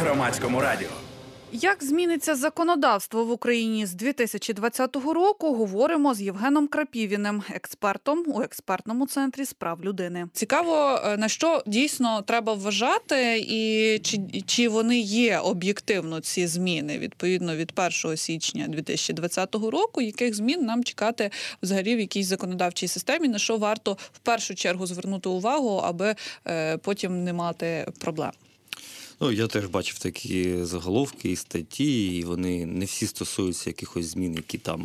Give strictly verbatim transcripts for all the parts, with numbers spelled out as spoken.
Громадському радіо. Як зміниться законодавство в Україні з дві тисячі двадцятого року, говоримо з Євгеном Крапівіним, експертом у експертному центрі з прав людини. Цікаво, на що дійсно треба вважати і чи, чи вони є об'єктивно, ці зміни, відповідно від першого січня дві тисячі двадцятого року, яких змін нам чекати взагалі в якійсь законодавчій системі, на що варто в першу чергу звернути увагу, аби е, потім не мати проблем. Ну, я теж бачив такі заголовки і статті, і вони не всі стосуються якихось змін, які там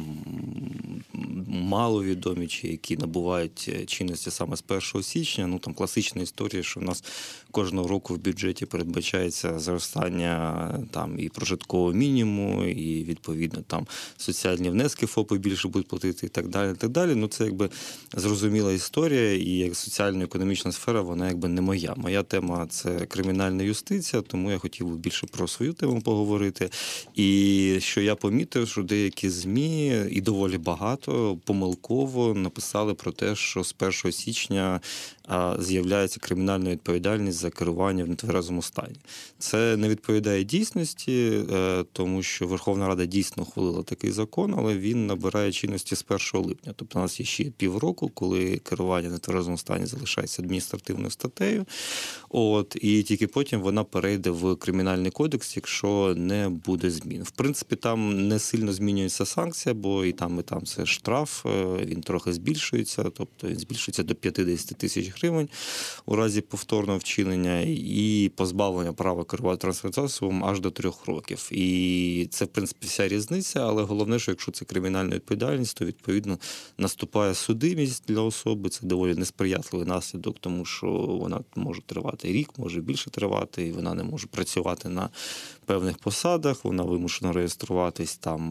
маловідомі, чи які набувають чинності саме з першого січня. Ну, там класична історія, що в нас кожного року в бюджеті передбачається зростання там і прожиткового мінімуму, і, відповідно, там соціальні внески ФОПи більше будуть платити і так далі, і так далі. Ну, це якби зрозуміла історія, і як соціально-економічна сфера, вона якби не моя. Моя тема – це кримінальна юстиція, тому я хотів би більше про свою тему поговорити. І що я помітив, що деякі ЗМІ, і доволі багато, помилково написали про те, що з першого січня з'являється кримінальна відповідальність за керування в нетверезому стані. Це не відповідає дійсності, тому що Верховна Рада дійсно ухвалила такий закон, але він набирає чинності з першого липня. Тобто у нас є ще півроку, коли керування в нетверезому стані залишається адміністративною статтею. От, і тільки потім вона перейде в Кримінальний кодекс, якщо не буде змін. В принципі, там не сильно змінюється санкція, бо і там, і там це штраф, він трохи збільшується, тобто він збільшується до п'ятдесят тисяч гривень у разі повторного вчинення і позбавлення права керувати транспортним засобом аж до трьох років. І це, в принципі, вся різниця, але головне, що якщо це кримінальна відповідальність, то, відповідно, наступає судимість для особи. Це доволі несприятливий наслідок, тому що вона може тривати рік, може більше тривати, і вона не може працювати на певних посадах, вона вимушена реєструватись там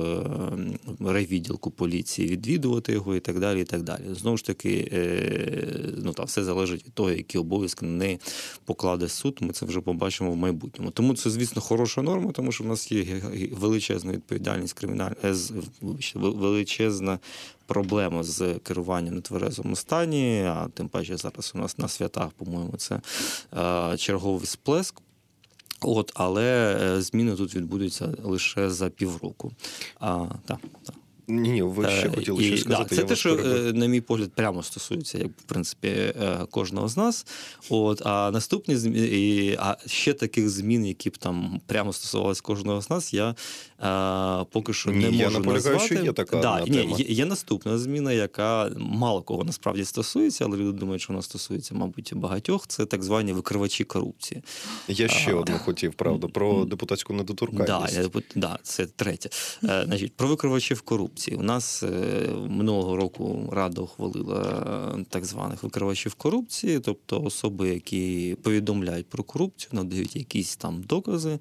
в райвідділку поліції, відвідувати його і так далі, і так далі. Знову ж таки, ну, там все залежить від того, які обов'язки на неї покладе суд, ми це вже побачимо в майбутньому. Тому це, звісно, хороша норма, тому що в нас є величезна відповідальність кримінальна, величезна проблема з керуванням в нетверезому стані, а тим паче зараз у нас на святах, по-моєму, це черговий сплеск. От, але зміни тут відбудуться лише за півроку. А, так, так. Ні, ні, ви ще хотіли щось сказати. Да, це те, що, перебив. На мій погляд, прямо стосується, як, в принципі, кожного з нас. От, а наступні зміни, а ще таких змін, які б там прямо стосувалися кожного з нас, я а, поки що ні, не я можу наполягаю, назвати. Що є така да, ні, тема. Є, є наступна зміна, яка мало кого насправді стосується, але люди думають, що вона стосується, мабуть, багатьох. Це так звані викривачі корупції. Я ще а, одну хотів, правда, про депутатську недоторканність. Так, да, да, це третє. Значить, про викривачів корупції. У нас минулого року Рада ухвалила так званих викривачів корупції, тобто особи, які повідомляють про корупцію, надають якісь там докази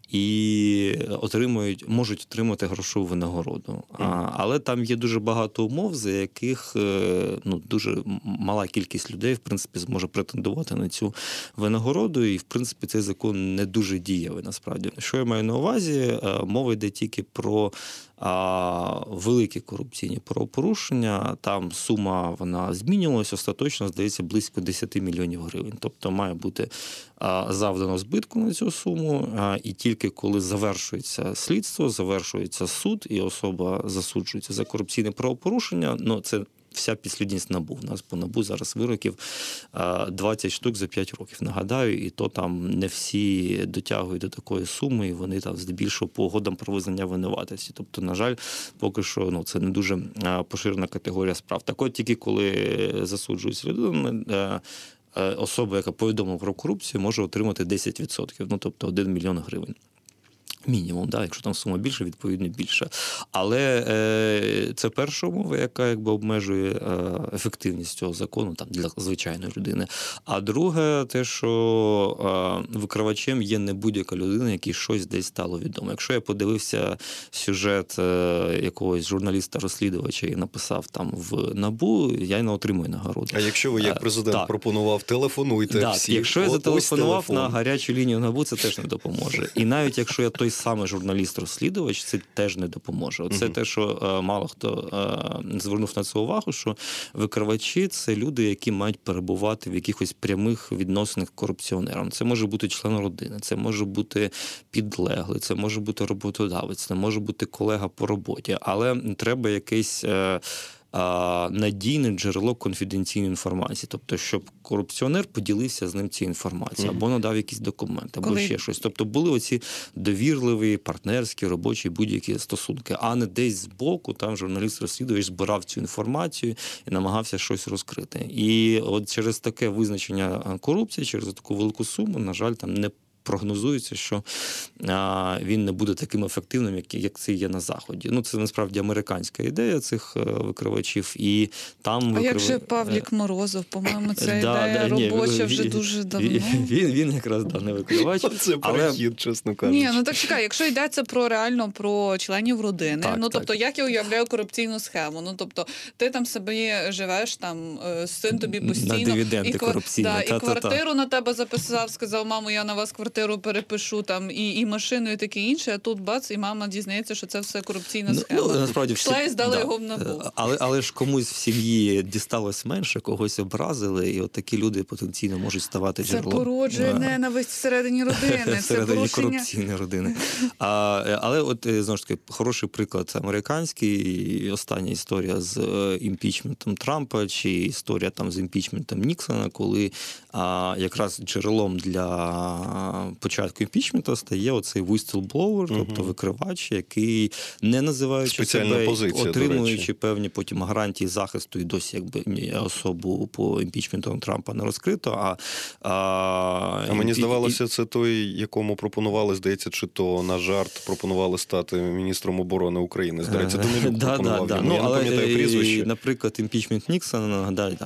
і отримують, можуть отримати грошову винагороду. А, але там є дуже багато умов, за яких ну, дуже мала кількість людей, в принципі, зможе претендувати на цю винагороду, і, в принципі, цей закон не дуже дієвий, насправді. Що я маю на увазі? Мова йде тільки про а, великі корупційні правопорушення. Там сума, вона змінювалася, остаточно, здається, близько десять мільйонів гривень. Тобто має бути а, завдано збитку на цю суму, а, і тільки коли завершується слідство, завершується суд, і особа засуджується за корупційне правопорушення, ну, це вся підслідність НАБУ. У нас по НАБУ зараз вироків двадцять штук за п'ять років, нагадаю, і то там не всі дотягують до такої суми, і вони там здебільшого по угодам про визнання винуватості. Тобто, на жаль, поки що ну, це не дуже поширена категорія справ. Так от тільки коли засуджується людина, особа, яка повідомила про корупцію, може отримати десять відсотків, ну тобто один мільйон гривень. Мінімум, да, якщо там сума більше, відповідно більше. Але е, це перша умова, яка якби обмежує е, ефективність цього закону там, для звичайної людини. А друге, те, що е, викривачем є не будь-яка людина, якій щось десь стало відомо. Якщо я подивився сюжет е, якогось журналіста-розслідувача і написав там в НАБУ, я й не отримую нагороду. А якщо ви, як президент, е, пропонував, телефонуйте да, всі. Якщо я зателефонував на гарячу лінію НАБУ, це теж не допоможе. І навіть якщо я той саме журналіст-розслідувач, це теж не допоможе. Оце Угу. те, що е, мало хто е, звернув на це увагу, що викривачі – це люди, які мають перебувати в якихось прямих відносинах корупціонерам. Це може бути член родини, це може бути підлеглий, це може бути роботодавець, це може бути колега по роботі, але треба якийсь е, надійне джерело конфіденційної інформації. Тобто, щоб корупціонер поділився з ним цією інформацією, або надав якісь документи, або Коли... ще щось. Тобто, були оці довірливі, партнерські, робочі, будь-які стосунки, а не десь збоку, там журналіст-розслідувач збирав цю інформацію і намагався щось розкрити. І от через таке визначення корупції, через таку велику суму, на жаль, там не прогнозується, що а, він не буде таким ефективним, як, як це є на Заході. Ну, це насправді американська ідея цих викривачів. І там а викрив... як же Павлік Морозов? По-моєму, ця да, ідея да, ні, робоча він, вже дуже давно. Він, він, він якраз да, не викривач. Це перехід, але... чесно кажучи. Ні, ну так чекай, якщо йдеться про реально про членів родини, так, ну так. тобто, як я уявляю корупційну схему? Ну тобто, ти там собі живеш, там син тобі постійно на дивіденди і, корупційні. Да, та, і та, квартиру та. на тебе записав, сказав: мамо, я на вас квартиру перепишу, там і, і машину, і таке інше. А тут бац, і мама дізнається, що це все корупційна схема. Ну, насправді пішла і здала да. його в НАБУ. Але, але ж комусь в сім'ї дісталось менше, когось образили, і от такі люди потенційно можуть ставати це джерелом. Це породжує ненависть всередині родини. Всередині це порушення... корупційної родини. А, але от, знову ж таки, хороший приклад американський, остання історія з імпічментом Трампа, чи історія там з імпічментом Ніксона, коли а, якраз джерелом для початку імпічменту стає оцей whistleblower, тобто угу. викривач, який, не називаючи спеціальна себе, позиція, отримуючи певні потім гарантії захисту, і досі якби особу по імпічменту Трампа не розкрито, а... А, а мені і, здавалося, і... це той, якому пропонували, здається, чи то на жарт пропонували стати міністром оборони України. Здається, Данилюк да, пропонував. Да, да. Ну, я але, не пам'ятаю прізвище. Наприклад, імпічмент Ніксона, нагадаю,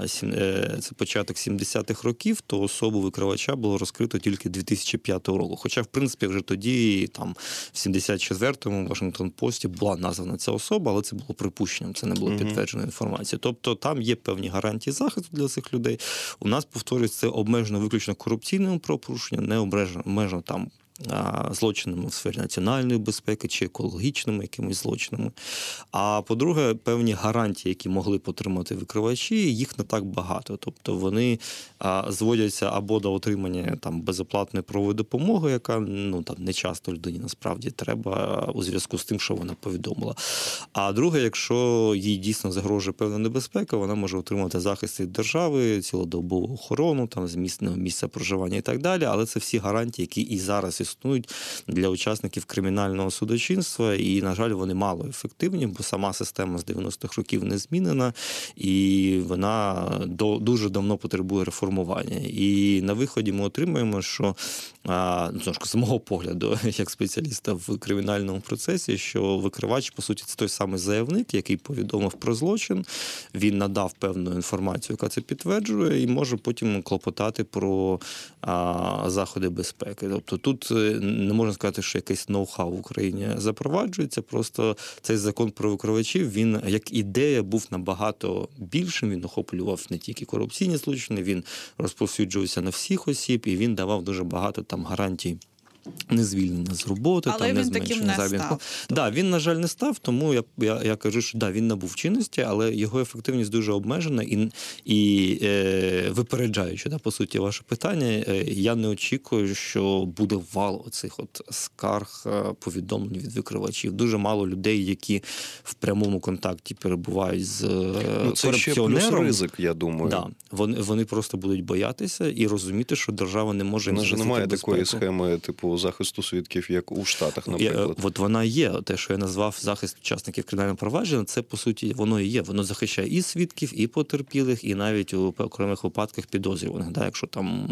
це початок сімдесятих років, то особу викривача було розкрито тільки дві тисячі п'ятого року. Хоча, в принципі, вже тоді, там, в сімдесят четвертому в Вашингтон-Пості була названа ця особа, але це було припущенням, це не було підтвердженою інформацією. Тобто там є певні гарантії захисту для цих людей. У нас, повторюється, це обмежено виключно корупційним правопорушенням, не обмежено там злочинами в сфері національної безпеки чи екологічними якимись злочинами. А по-друге, певні гарантії, які могли б отримати викривачі, їх не так багато. Тобто вони зводяться або до отримання там безоплатної правової допомоги, яка ну там не часто людині насправді треба у зв'язку з тим, що вона повідомила. А друге, якщо їй дійсно загрожує певна небезпека, вона може отримати захист від держави, цілодобову охорону, там змістного місця проживання і так далі. Але це всі гарантії, які і зараз існують для учасників кримінального судочинства, і, на жаль, вони мало ефективні, бо сама система з дев'яностих років не змінена, і вона до, дуже давно потребує реформування. І на виході ми отримуємо, що, ну, з мого погляду, як спеціаліста в кримінальному процесі, що викривач, по суті, це той самий заявник, який повідомив про злочин, він надав певну інформацію, яка це підтверджує, і може потім клопотати про а, заходи безпеки. Тобто тут не можна сказати, що якийсь ноу-хау в Україні запроваджується, просто цей закон про викривачів, він як ідея був набагато більшим, він охоплював не тільки корупційні злочини, він розповсюджувався на всіх осіб, і він давав дуже багато там гарантій не звільнення з роботи, але там, не він таким не став. Да, він, на жаль, не став, тому я, я, я кажу, що да, він набув чинності, але його ефективність дуже обмежена і, і е, випереджаючи, да, по суті, ваше питання, е, я не очікую, що буде вал оцих от скарг, повідомлень від викривачів. Дуже мало людей, які в прямому контакті перебувають з ну, це корупціонером. Ще плюс ризик, я думаю. Да, вони, вони просто будуть боятися і розуміти, що держава не може їм захистити немає безпеку. Такої схеми, типу, захисту свідків, як у Штатах, наприклад. От вона є. Те, що я назвав захист учасників кримінального провадження, це, по суті, воно і є. Воно захищає і свідків, і потерпілих, і навіть у окремих випадках підозрюваних, да, якщо там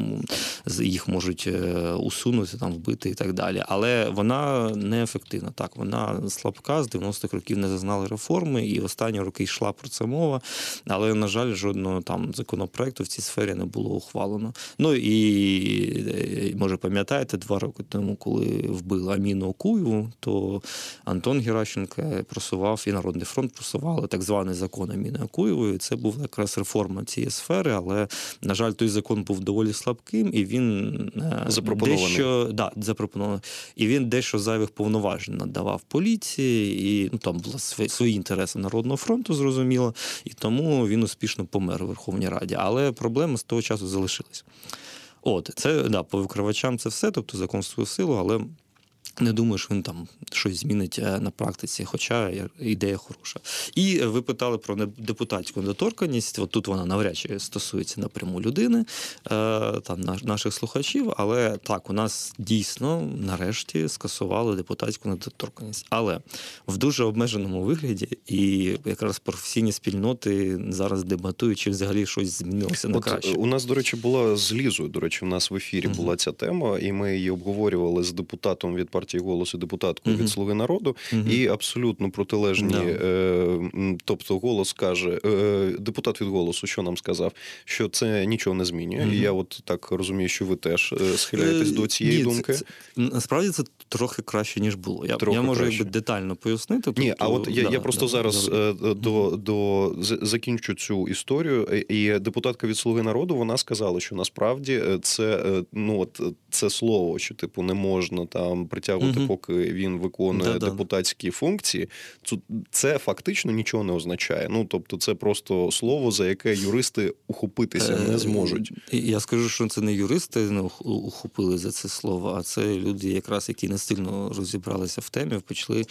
їх можуть усунути, там, вбити і так далі. Але вона неефективна. Так, вона слабка, з дев'яностих років не зазнали реформи, і в останні роки йшла про це мова. Але, на жаль, жодного там законопроекту в цій сфері не було ухвалено. Ну і, може, пам'ятаєте, два роки тому, коли вбили Аміну Окуєву, то Антон Геращенко просував, і Народний фронт просували так званий закон Аміни Окуєвої. Це була якраз реформа цієї сфери, але, на жаль, той закон був доволі слабким, і він дещо, да, запропонований. І він дещо зайвих повноважень надавав поліції, і ну, там були свої, свої інтереси Народного фронту, зрозуміло, і тому він успішно помер у Верховній Раді. Але проблеми з того часу залишились. От, це, да, по викривачам це все, тобто закон свою силу, але не думаю, що він там щось змінить на практиці, хоча ідея хороша. І ви питали про депутатську недоторканність. От тут вона навряд чи стосується напряму людини, там наших слухачів, але так, у нас дійсно нарешті скасували депутатську недоторканність. Але в дуже обмеженому вигляді, і якраз професійні спільноти зараз дебатують, чи взагалі щось змінилося на краще. У нас, до речі, була з Лізою, до речі, у нас в ефірі uh-huh. була ця тема, і ми її обговорювали з депутатом від партії «Голос» і депутаткою uh-huh. від «Слуги народу», uh-huh. і абсолютно протилежні, yeah. е, тобто «Голос» каже, е, депутат від «Голосу», що нам сказав, що це нічого не змінює, uh-huh. і я от так розумію, що ви теж схиляєтесь uh-huh. до цієї Ні, думки. Це, це, насправді це трохи краще, ніж було. Я, я можу якби детально пояснити. Тобто, Ні, а от я, да, я просто да, зараз да, до, до, до, закінчу цю історію, і депутатка від «Слуги народу», вона сказала, що насправді це, ну, от, це слово, що типу не можна там притягувати, угу. поки він виконує да, депутатські да. функції, це фактично нічого не означає. Ну, тобто це просто слово, за яке юристи ухопитися не зможуть. Я скажу, що це не юристи не ухопили за це слово, а це люди, якраз які не сильно розібралися в темі, почали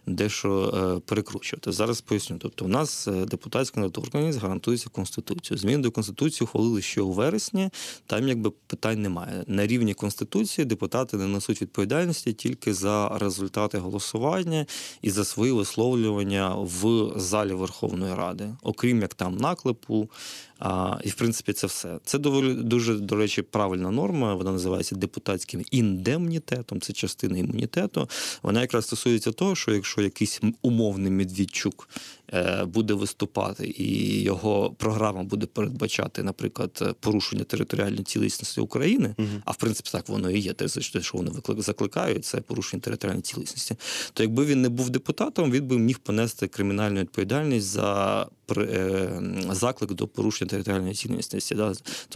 дещо перекручувати. Зараз поясню. Тобто у нас депутатська недоторканність гарантується Конституцією. Зміни до Конституції ухвалили ще у вересні, там якби питань немає. На рівні Конституції депутати не несуть відповідальності тільки за результати голосування і за свої висловлювання в залі Верховної Ради. Окрім як там наклепу, а, і в принципі це все. Це доволі дуже, до речі, правильна норма, вона називається депутатським індемнітетом, це частина імунітету. Вона якраз стосується того, що якщо якийсь умовний Медведчук буде виступати і його програма буде передбачати, наприклад, порушення територіальної цілісності України, угу. а в принципі так воно і є, те, що вони закликають, це порушення територіальної цілісності, то якби він не був депутатом, він би міг понести кримінальну відповідальність за заклик до порушення територіальної цілісності. Да?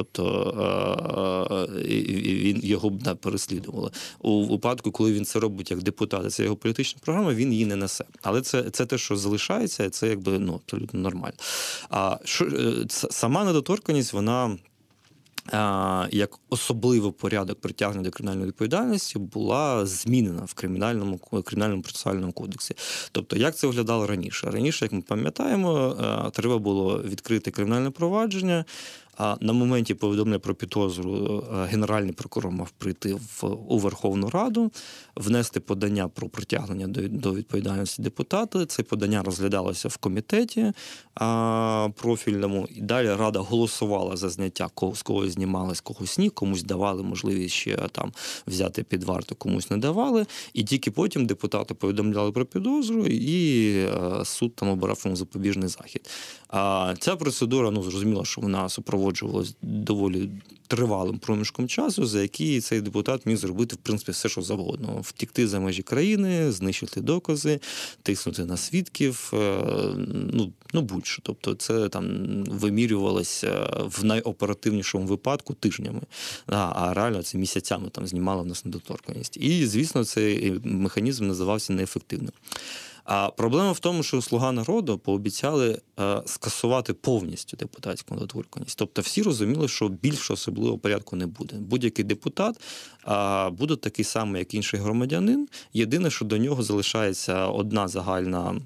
Тобто він його б да, переслідували. У випадку, коли він це робить як депутат, це його політична програма, він її не несе. Але це, це те, що залишається, це якби ну, абсолютно нормально. А що, сама недоторканність, вона як особливий порядок притягнення до кримінальної відповідальності була змінена в кримінальному, кримінальному процесуальному кодексі. Тобто, як це виглядало раніше? Раніше, як ми пам'ятаємо, треба було відкрити кримінальне провадження, а на моменті повідомлення про підозру Генеральний прокурор мав прийти в, у Верховну Раду, внести подання про притягнення до, до відповідальності депутата. Це подання розглядалося в комітеті а, профільному. І далі Рада голосувала за зняття, з когось знімали, з когось ні, комусь давали можливість ще там взяти під варту, комусь не давали. І тільки потім депутати повідомляли про підозру, і а, суд там обирав йому запобіжний захід. А ця процедура, ну, зрозуміло, що вона супроводжувалась доволі тривалим проміжком часу, за який цей депутат міг зробити, в принципі, все, що завгодно. Втікти за межі країни, знищити докази, тиснути на свідків, ну, ну будь-що. Тобто це там вимірювалося в найоперативнішому випадку тижнями, а, а реально це місяцями там знімала в нас недоторканність. І, звісно, цей механізм називався неефективним. А проблема в тому, що «Слуга народу» пообіцяли е, скасувати повністю депутатську недоторканність. Тобто всі розуміли, що більше особливого порядку не буде. Будь-який депутат е, буде такий самий, як інший громадянин. Єдине, що до нього залишається одна загальна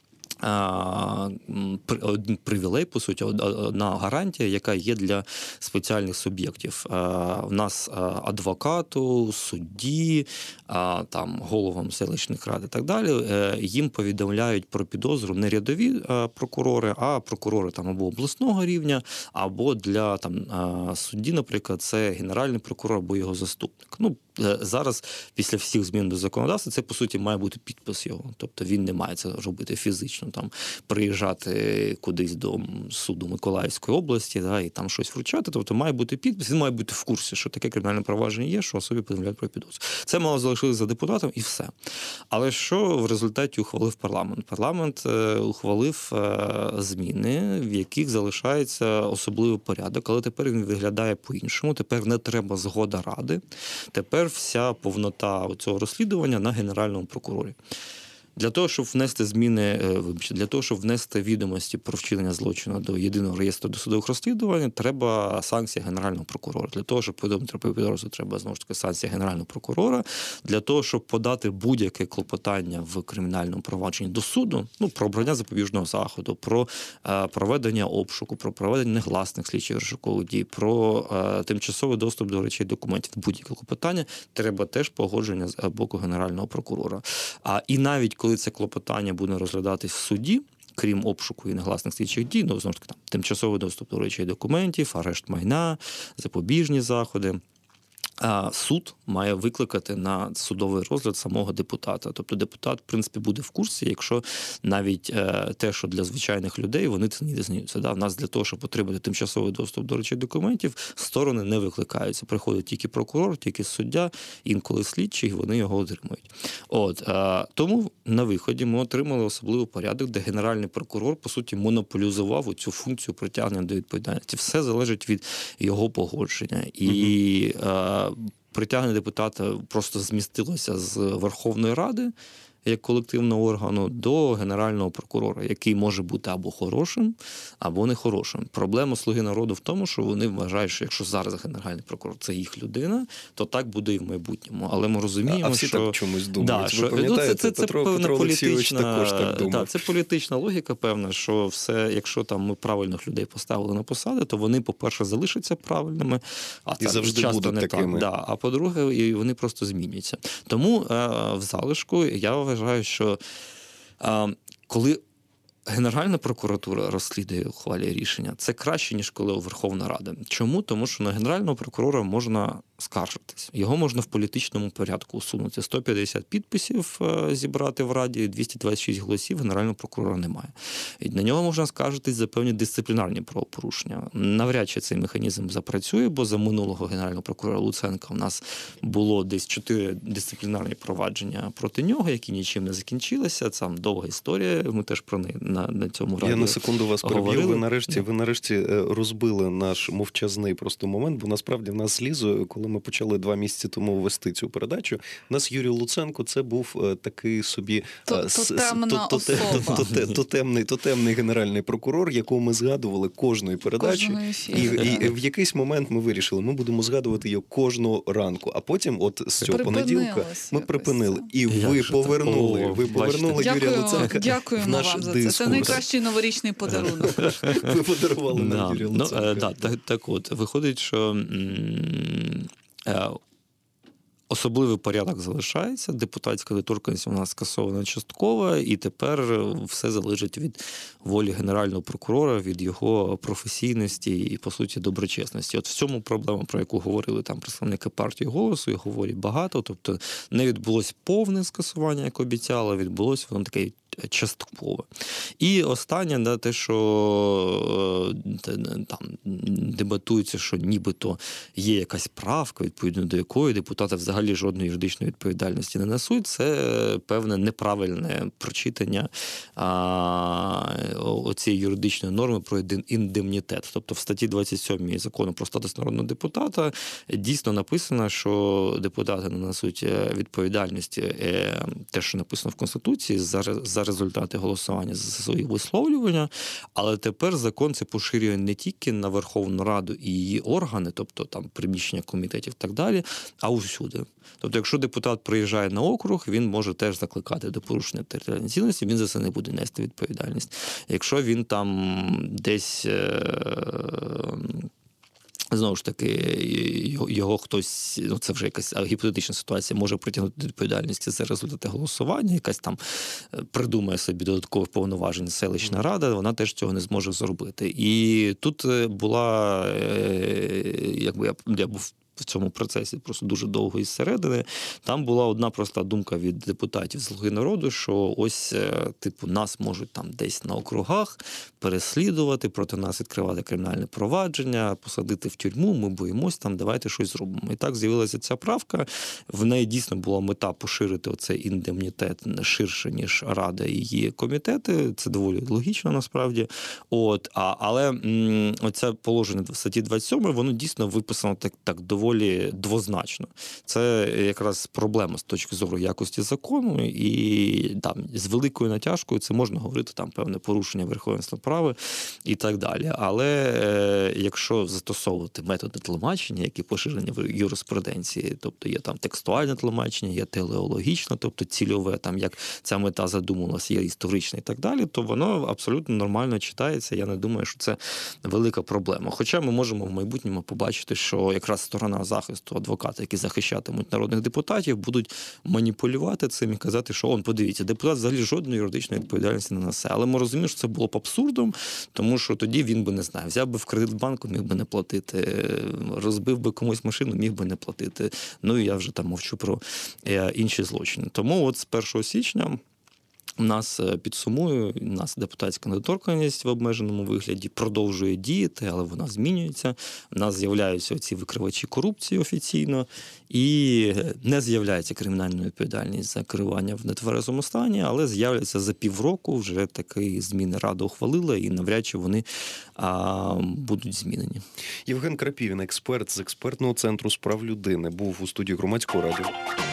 один привілей, по суті, одна гарантія, яка є для спеціальних суб'єктів. У нас адвокату, судді, там, головам селищних рад і так далі, їм повідомляють про підозру не рядові прокурори, а прокурори там або обласного рівня, або для там судді, наприклад, це генеральний прокурор або його заступник. Ну, зараз, після всіх змін до законодавства, це, по суті, має бути підпис його. Тобто він не має це робити фізично, там, приїжджати кудись до суду Миколаївської області, да, і там щось вручати. Тобто має бути підпис, він має бути в курсі, що таке кримінальне провадження є, що особі повідомляють про підозру. Це мало залишилося за депутатом і все. Але що в результаті ухвалив парламент? Парламент е, ухвалив е, зміни, в яких залишається особливий порядок, але тепер він виглядає по-іншому. Тепер не треба згода Ради. Тепер вся повнота цього розслідування на Генеральному прокурорі. Для того, щоб внести зміни, вибачте, для того, щоб внести відомості про вчинення злочину до єдиного реєстру досудових розслідувань, треба санкція Генерального прокурора. Для того, щоб повідомити про підозру, треба, знову ж таки, санкція Генерального прокурора. Для того, щоб подати будь-яке клопотання в кримінальному провадженні до суду, ну, про обрання запобіжного заходу, про е, проведення обшуку, про проведення негласних слідчих розшукових дій, про е, тимчасовий доступ до речей документів, будь-яке клопотання, треба теж погодження з боку Генерального прокурора. А і навіть коли це клопотання буде розглядатись в суді, крім обшуку і негласних слідчих дій, ну, знову ж таки, там, тимчасовий доступ до речей документів, арешт майна, запобіжні заходи, суд має викликати на судовий розгляд самого депутата. Тобто депутат, в принципі, буде в курсі, якщо навіть те, що для звичайних людей, вони це не дізнаються. Да? В нас для того, щоб отримати тимчасовий доступ до речей документів, сторони не викликаються. Приходить тільки прокурор, тільки суддя, інколи слідчий, вони його отримують. От, тому на виході ми отримали особливий порядок, де Генеральний прокурор, по суті, монополізував цю функцію притягнення до відповідальності. Все залежить від його погодження. І угу. Притягнення депутата просто змістилося з Верховної Ради як колективного органу до Генерального прокурора, який може бути або хорошим, або нехорошим. Проблема «Слуги народу» в тому, що вони вважають, що якщо зараз Генеральний прокурор – це їх людина, то так буде і в майбутньому. Але ми розуміємо, а всі що... так чомусь думають. Да, Ви що... пам'ятаєте, ну, це, це, Петро, це Петро Олексійович також так думав. Да, це політична логіка певна, що все, якщо там ми правильних людей поставили на посади, то вони, по-перше, залишаться правильними, а і так, завжди часто будуть не такими. Так. Да. А по-друге, і вони просто зміняться. Тому е, в залишку я вважаю, що е, коли Генеральна прокуратура розслідує, ухвалює рішення, це краще, ніж коли Верховна Рада. Чому? Тому що на Генерального прокурора можна скаржитись. Його можна в політичному порядку усунути. сто п'ятдесят підписів зібрати в Раді, двісті двадцять шість голосів, Генерального прокурора немає. І на нього можна скаржитись за певні дисциплінарні правопорушення. Навряд чи цей механізм запрацює, бо за минулого Генерального прокурора Луценка у нас було десь чотири дисциплінарні провадження проти нього, які нічим не закінчилися. Це довга історія, ми теж про неї на, на цьому радіо. Я на секунду вас переб'ю. Ви нарешті, yeah. ви нарешті розбили наш мовчазний просто момент, бо насправді в нас злізо, коли ми почали два місяці тому вести цю передачу, у нас Юрій Луценко, це був такий собі тотемний, тотемний генеральний прокурор, якого ми згадували кожної передачі. І, і в якийсь момент ми вирішили, ми будемо згадувати його кожного ранку. А потім от з цього понеділка ми припинили. І ви повернули, О, ви повернули Юрія Луценка Дякуємо в наш вам за дискурс. Це. Це найкращий новорічний подарунок. Ви подарували нам Юрія Луценка. Ну, да, так, так от, виходить, що особливий порядок залишається, депутатська недоторканність у нас скасована частково, і тепер все залежить від волі Генерального прокурора, від його професійності і, по суті, доброчесності. От в цьому проблема, про яку говорили там представники партії «Голосу», їх говорять багато, тобто не відбулось повне скасування, як обіцяло, відбулось воно таке частково. І останнє, да, те, що там дебатується, що нібито є якась правка, відповідно до якої депутати взагалі жодної юридичної відповідальності не несуть, це певне неправильне прочитання оцієї юридичної норми про індемнітет. Тобто в статті двадцять сьомій Закону про статус народного депутата дійсно написано, що депутати не несуть відповідальності, те, що написано в Конституції, за, за результати голосування за свої висловлювання, але тепер закон це поширює не тільки на Верховну Раду і її органи, тобто там приміщення комітетів і так далі, а усюди. Тобто, якщо депутат приїжджає на округ, він може теж закликати до порушення територіальної цілісності, він за це не буде нести відповідальність. Якщо він там десь знову ж таки, його хтось, ну це вже якась гіпотетична ситуація, може притягнути до відповідальності за результати голосування, якась там придумає собі додаткових повноважень селищна рада, вона теж цього не зможе зробити. І тут була, якби я, я був в цьому процесі просто дуже довго із середини. Там була одна проста думка від депутатів «Слуги народу», що ось, типу, нас можуть там десь на округах переслідувати, проти нас відкривати кримінальне провадження, посадити в тюрму, ми боїмось там, давайте щось зробимо. І так з'явилася ця правка. В неї дійсно була мета поширити оцей індемнітет ширше, ніж Рада і її комітети. Це доволі логічно, насправді. От, а, але м, оце положення в статті двадцять сьомій, воно дійсно виписано так, так доволі двозначно. Це якраз проблема з точки зору якості закону, і там з великою натяжкою це можна говорити, там певне порушення верховенства права і так далі. Але е, якщо застосовувати методи тлумачення, які поширені в юриспруденції, тобто є там текстуальне тлумачення, є телеологічне, тобто цільове, там як ця мета задумувалася, є історичне і так далі, то воно абсолютно нормально читається. Я не думаю, що це велика проблема. Хоча ми можемо в майбутньому побачити, що якраз сторона захисту, адвокати, які захищатимуть народних депутатів, будуть маніпулювати цим і казати, що он, подивіться, депутат взагалі жодної юридичної відповідальності не несе. Але ми розуміємо, що це було б абсурдом, тому що тоді він би, не знаю, взяв би в кредит банку, міг би не платити, розбив би комусь машину, міг би не платити. Ну і я вже там мовчу про інші злочини. Тому от з першого січня у нас підсумую, у нас депутатська недоторканність в обмеженому вигляді продовжує діяти, але вона змінюється. У нас з'являються оці викривачі корупції офіційно, і не з'являється кримінальна відповідальність за керування в нетверезому стані, але з'являться за півроку, вже такі зміни Рада ухвалила, і навряд чи вони а, будуть змінені. Євген Крапівін, експерт з експертного центру з прав людини, був у студії Громадського радіо.